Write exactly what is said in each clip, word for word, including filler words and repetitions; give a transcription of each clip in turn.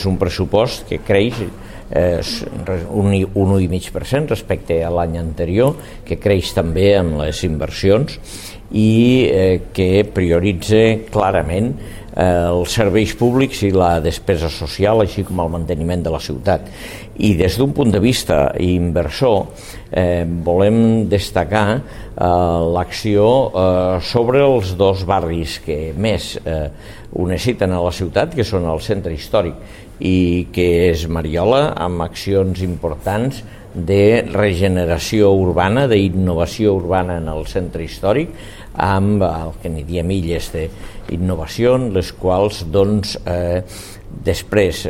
És un pressupost que creix eh, un un un coma cinc per cent respecte a l'any anterior, que creix també en les inversions i eh, que prioritza clarament eh, els serveis públics i la despesa social, així com el manteniment de la ciutat. I des d'un punt de vista inversor eh, volem destacar eh, l'acció eh, sobre els dos barris que més eh, ho necessiten a la ciutat, que són el centre històric i que és Mariola, amb accions importants de regeneració urbana, d'innovació urbana en el centre històric, amb el que n'hi diem illes d'innovació, les quals, doncs, eh, després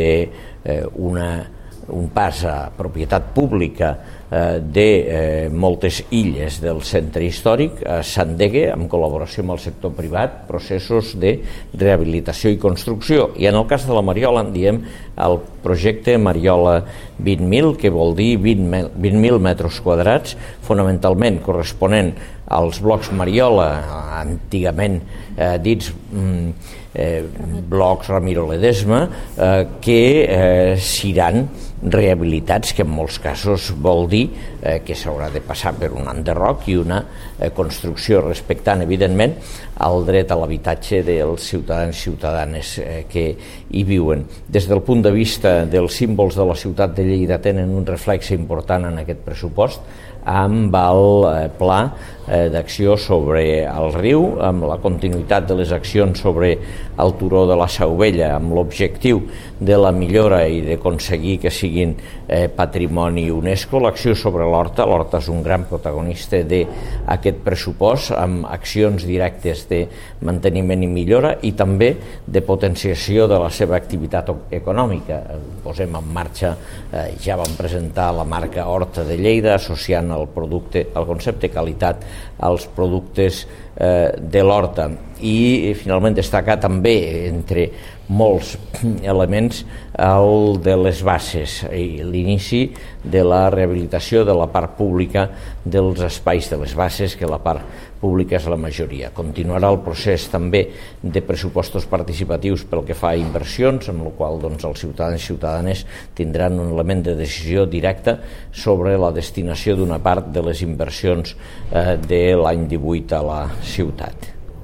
d'una eh, un pas a propietat pública eh, de eh, moltes illes del centre històric, eh, s'endegue, en col·laboració amb el sector privat, processos de rehabilitació i construcció. I en el cas de la Mariola en diem el projecte Mariola vint mil, que vol dir vint mil metres quadrats, fonamentalment corresponent als blocs Mariola, antigament eh, dits mm, eh, blocs Ramiro Ledesma, eh, que eh, seran rehabilitats, que en molts casos vol dir eh, que s'haurà de passar per un enderroc i una eh, construcció respectant, evidentment, el dret a l'habitatge dels ciutadans i ciutadanes eh, que hi viuen. Des del punt de vista dels símbols de la ciutat de Lleida tenen un reflex important en aquest pressupost, amb el eh, pla eh, d'acció sobre el riu, amb la continuïtat de les accions sobre el turó de la Seu Vella, amb l'objectiu de la millora i d'aconseguir que siguin eh, patrimoni UNESCO, l'acció sobre l'Horta. L'Horta és un gran protagonista d'aquest pressupost, amb accions directes de manteniment i millora i també de potenciació de la seva activitat econòmica. Posem en marxa, eh, ja vam presentar la marca Horta de Lleida, associant el producte, el concepte qualitat als productes eh, de l'horta, i finalment destacar també entre molts elements el de les bases i l'inici de la rehabilitació de la part pública dels espais de les bases, que la part pública és la majoria. Continuarà el procés també de pressupostos participatius pel que fa a inversions, amb la qual doncs, els ciutadans i ciutadanes tindran un element de decisió directa sobre la destinació d'una part de les inversions eh, de l'any divuit a la ciutat.